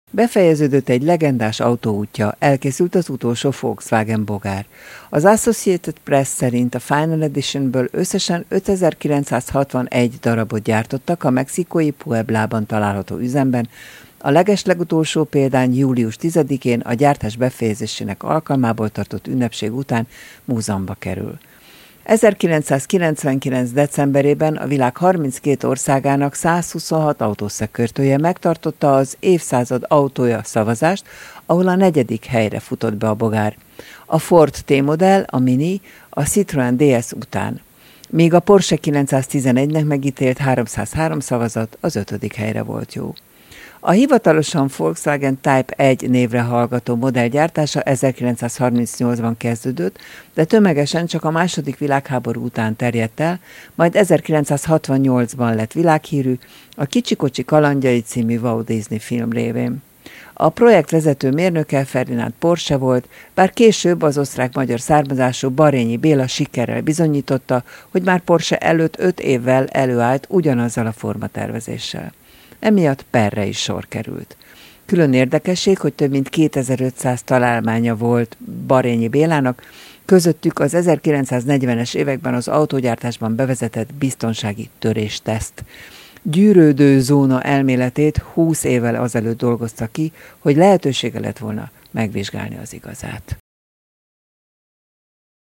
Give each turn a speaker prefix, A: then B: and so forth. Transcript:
A: Befejeződött egy legendás autóútja, elkészült az utolsó Volkswagen bogár. Az Associated Press szerint a Final Editionből összesen 5961 darabot gyártottak a mexikói Pueblában található üzemben. A legeslegutolsó példány július 10-én a gyártás befejezésének alkalmából tartott ünnepség után múzeumba kerül. 1999. decemberében a világ 32 országának 126 autószakértője megtartotta az évszázad autója szavazást, ahol a 4. helyre futott be a bogár. A Ford T-modell, a Mini, a Citroën DS után. Míg a Porsche 911-nek megítélt 303 szavazat az 5. helyre volt jó. A hivatalosan Volkswagen Type 1 névre hallgató modell gyártása 1938-ban kezdődött, de tömegesen csak a II. Világháború után terjedt el, majd 1968-ban lett világhírű a Kicsi-kocsi kalandjai című Walt Disney film révén. A projekt vezető mérnöke Ferdinand Porsche volt, bár később az osztrák-magyar származású Barényi Béla sikerrel bizonyította, hogy már Porsche előtt 5 évvel előállt ugyanazzal a formatervezéssel. Emiatt perre is sor került. Külön érdekesség, hogy több mint 2500 találmánya volt Barényi Bélának, közöttük az 1940-es években az autógyártásban bevezetett biztonsági törésteszt. Gyűrődő zóna elméletét 20 évvel azelőtt dolgozta ki, hogy lehetősége lett volna megvizsgálni az igazát.